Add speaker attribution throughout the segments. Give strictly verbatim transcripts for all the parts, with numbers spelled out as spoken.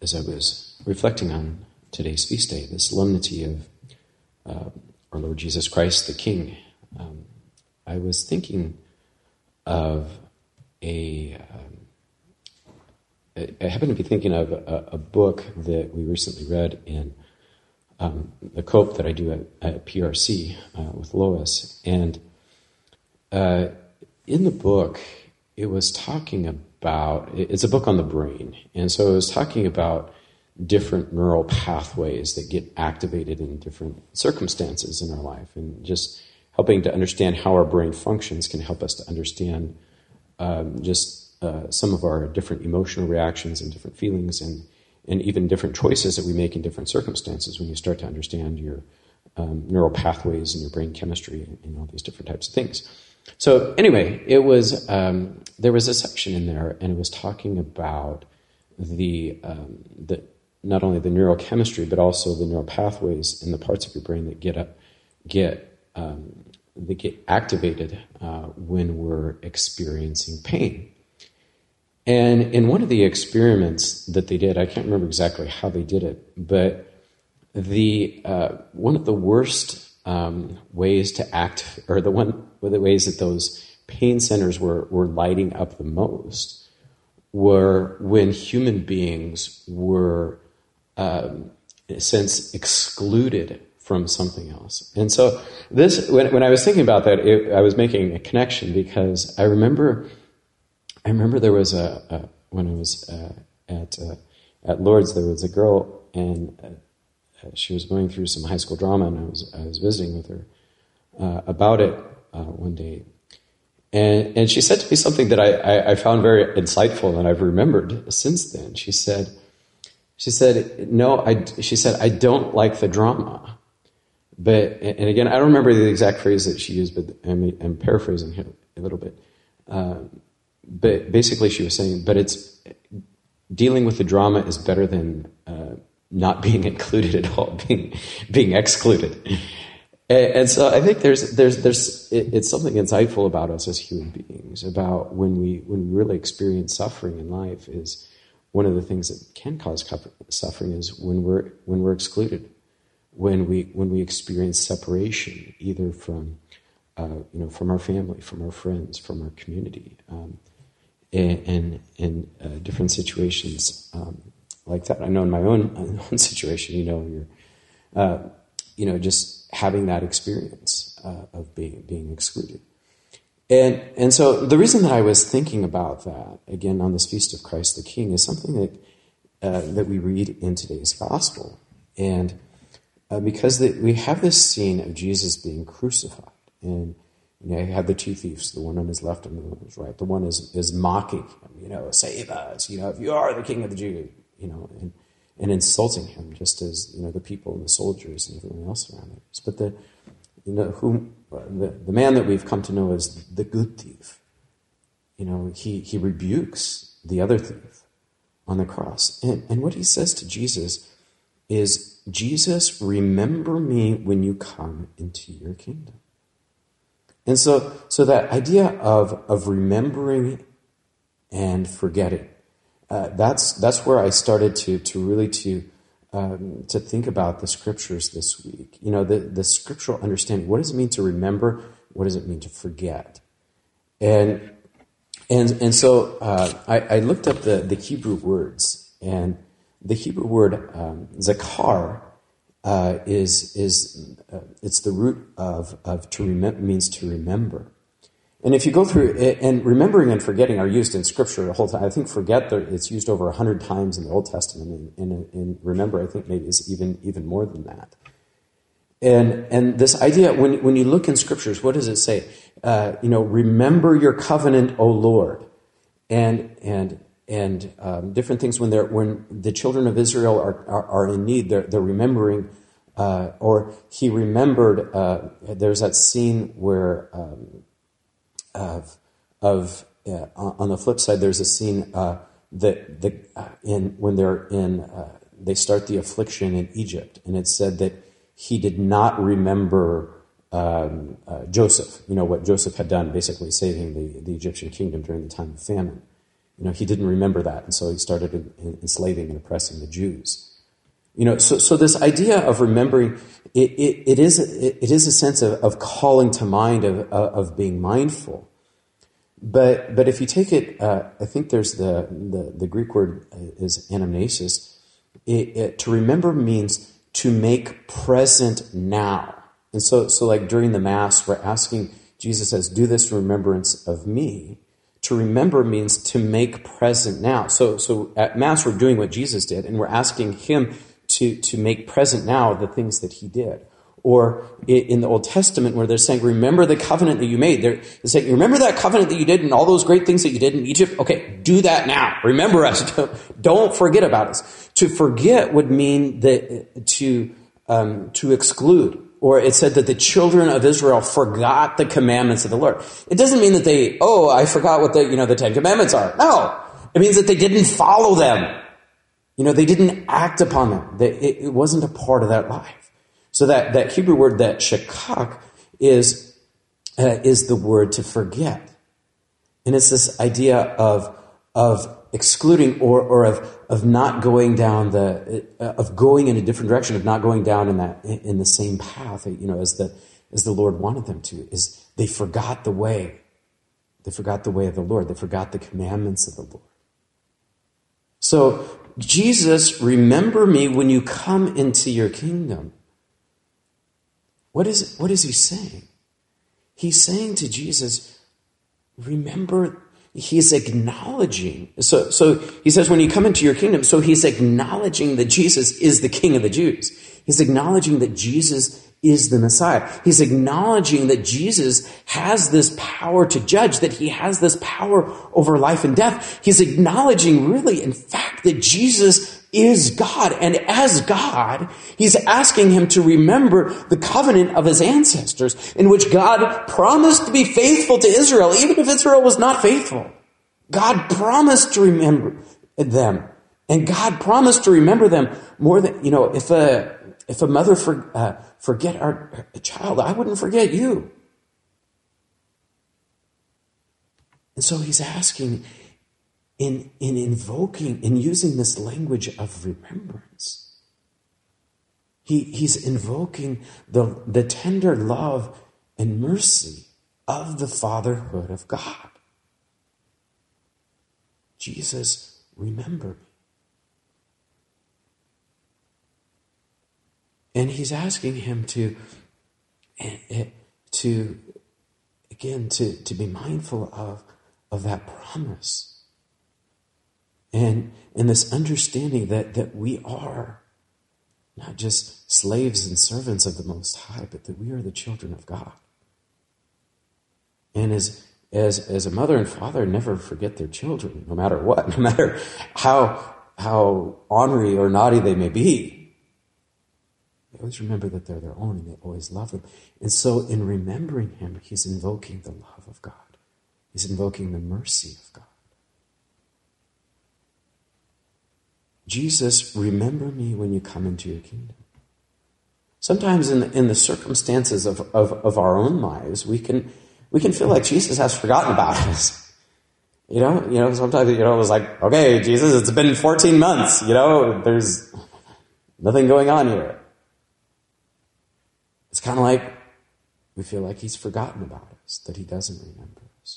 Speaker 1: as I was reflecting on today's feast day, the solemnity of uh, our Lord Jesus Christ, the King, um, I was thinking of a, um, I, I happen to be thinking of a, a book that we recently read in um, the COPE that I do at, at P R C uh, with Lois. And uh, in the book, it was talking about, it's a book on the brain. And so it was talking about different neural pathways that get activated in different circumstances in our life, and just helping to understand how our brain functions can help us to understand um, just uh, some of our different emotional reactions and different feelings, and, and even different choices that we make in different circumstances when you start to understand your um, neural pathways and your brain chemistry and, and all these different types of things. So anyway, it was um, there was a section in there, and it was talking about the um, the not only the neurochemistry, but also the neural pathways in the parts of your brain that get up, get um, that get activated uh, when we're experiencing pain. And in one of the experiments that they did, I can't remember exactly how they did it, but the uh, one of the worst um, ways to act, or the one of the ways that those pain centers were were lighting up the most, were when human beings were Um, in a sense, excluded from something else. And so this, when, when I was thinking about that, it, I was making a connection, because I remember, I remember there was a, a when I was uh, at uh, at Lourdes, there was a girl, and uh, she was going through some high school drama, and I was I was visiting with her uh, about it uh, one day, and and she said to me something that I, I, I found very insightful, and I've remembered since then. She said. She said, no, I, she said, I don't like the drama. But, and again, I don't remember the exact phrase that she used, but I'm, I'm paraphrasing here a little bit. Uh, but basically she was saying, but it's, dealing with the drama is better than uh, not being included at all, being, being excluded. And, and so I think there's, there's, there's, it, it's something insightful about us as human beings, about when we, when we really experience suffering in life, is one of the things that can cause suffering is when we're when we're excluded, when we when we experience separation, either from uh, you know from our family, from our friends, from our community, um, and, and in uh, different situations um, like that. I know in my own, my own situation, you know, you're uh, you know just having that experience uh, of being being excluded. And and so the reason that I was thinking about that, again, on this Feast of Christ the King, is something that uh, that we read in today's Gospel. And uh, because the, we have this scene of Jesus being crucified. And you know, you have the two thieves, the one on his left and the one on his right. The one is, is mocking him, you know, save us, you know, if you are the King of the Jews, you know, and, and insulting him, just as, you know, the people and the soldiers and everyone else around him. But the, you know, whom... The, the man that we've come to know as the good thief, you know, he, he rebukes the other thief on the cross. And, and what he says to Jesus is, Jesus, remember me when you come into your kingdom. And so so that idea of, of remembering and forgetting, uh, that's that's where I started to to really to Um, to think about the scriptures this week. You know, the, the scriptural understanding. What does it mean to remember? What does it mean to forget? And and and so uh, I, I looked up the, the Hebrew words, and the Hebrew word um, zakar uh, is is uh, it's the root of of to remember, means to remember. And if you go through it, and remembering and forgetting are used in Scripture the whole time. I think forget, it's used over a hundred times in the Old Testament, and, and, and remember, I think maybe is even even more than that. And and this idea, when when you look in Scriptures, what does it say? Uh, you know, remember your covenant, O Lord, and and and um, different things when they're when the children of Israel are are, are in need, they're they're remembering. Uh, or he remembered. Uh, there's that scene where. Um, Of, of uh, on the flip side, there's a scene uh, that the uh, in when they're in uh, they start the affliction in Egypt, and it said that he did not remember um, uh, Joseph. You know what Joseph had done, basically saving the, the Egyptian kingdom during the time of famine. you know, he didn't remember that, and so he started enslaving and oppressing the Jews. You know, so so this idea of remembering, it it, it is it, it is a sense of, of calling to mind, of of being mindful. But but if you take it, uh, I think there's the, the the Greek word is anamnesis. It, it, to remember means to make present now. And so so like during the Mass, we're asking, Jesus says, "Do this in remembrance of me." To remember means to make present now. So so at Mass, we're doing what Jesus did, and we're asking him to, to make present now the things that he did. Or in the Old Testament, where they're saying, remember the covenant that you made. They're saying, remember that covenant that you did and all those great things that you did in Egypt? Okay, do that now. Remember us. Don't forget about us. To forget would mean that to um, to exclude. Or it said that the children of Israel forgot the commandments of the Lord. It doesn't mean that they, oh, I forgot what the, you know, the Ten Commandments are. No. It means that they didn't follow them. You know, they didn't act upon them. They, it, it wasn't a part of that life. So that, that Hebrew word, that shakak, is, uh, is the word to forget. And it's this idea of, of excluding or, or of, of not going down the, uh, of going in a different direction, of not going down in that, in the same path, you know, as the, as the Lord wanted them to, is they forgot the way. They forgot the way of the Lord. They forgot the commandments of the Lord. So, Jesus, remember me when you come into your kingdom. What is, what is he saying? He's saying to Jesus, remember, he's acknowledging. So, so he says, when you come into your kingdom, so he's acknowledging that Jesus is the King of the Jews. He's acknowledging that Jesus is the Messiah. He's acknowledging that Jesus has this power to judge, that he has this power over life and death. He's acknowledging really, in fact, that Jesus is God. And as God, he's asking him to remember the covenant of his ancestors, in which God promised to be faithful to Israel, even if Israel was not faithful. God promised to remember them. And God promised to remember them more than, you know, if a, if a mother for, uh, forget our a child, I wouldn't forget you. And so he's asking, in, in invoking, in using this language of remembrance, he, he's invoking the, the tender love and mercy of the fatherhood of God. Jesus, remember me. And he's asking him to, to again, to, to be mindful of, of that promise. And, and this understanding that, that we are not just slaves and servants of the Most High, but that we are the children of God. And as, as, as a mother and father never forget their children, no matter what, no matter how, how ornery or naughty they may be. They always remember that they're their own, and they always love them. And so in remembering him, he's invoking the love of God. He's invoking the mercy of God. Jesus, remember me when you come into your kingdom. Sometimes in the, in the circumstances of, of, of our own lives, we can we can feel like Jesus has forgotten about us. You know, you know, sometimes, you know, it was like, okay, Jesus, it's been fourteen months, you know, there's nothing going on here. It's kind of like we feel like he's forgotten about us, that he doesn't remember us.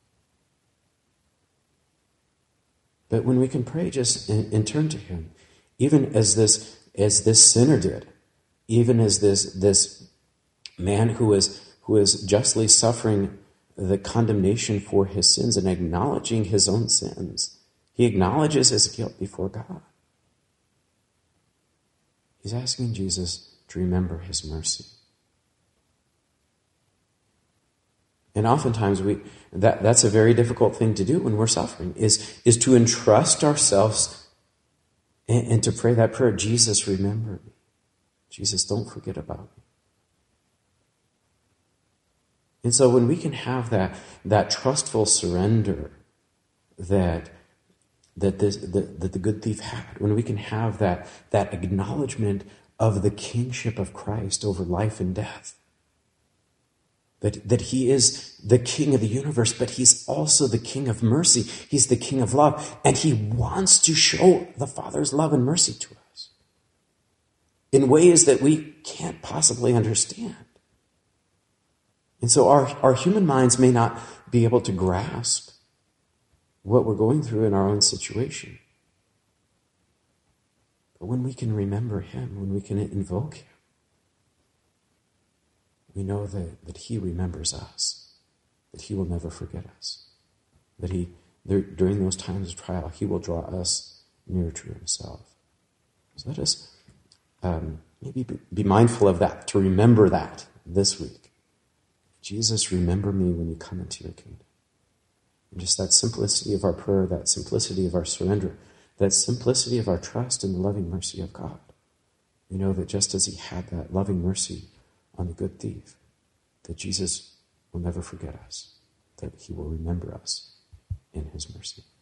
Speaker 1: But when we can pray just and, and turn to him, even as this as this sinner did, even as this this man who is who is justly suffering the condemnation for his sins and acknowledging his own sins, he acknowledges his guilt before God. He's asking Jesus to remember his mercy. And oftentimes we that, that's a very difficult thing to do when we're suffering, is, is to entrust ourselves and, and to pray that prayer, Jesus, remember me. Jesus, don't forget about me. And so when we can have that, that trustful surrender that, that, this, that, that the good thief had, when we can have that, that acknowledgement of the kingship of Christ over life and death, That, that he is the king of the universe, but he's also the king of mercy. He's the king of love. And he wants to show the Father's love and mercy to us in ways that we can't possibly understand. And so our, our human minds may not be able to grasp what we're going through in our own situation. But when we can remember him, when we can invoke him, we know that, that he remembers us, that he will never forget us, that he, there, during those times of trial, he will draw us near to himself. So let us um, maybe be, be mindful of that, to remember that this week. Jesus, remember me when you come into your kingdom. And just that simplicity of our prayer, that simplicity of our surrender, that simplicity of our trust in the loving mercy of God. We know that just as he had that loving mercy on the good thief, that Jesus will never forget us, that he will remember us in his mercy.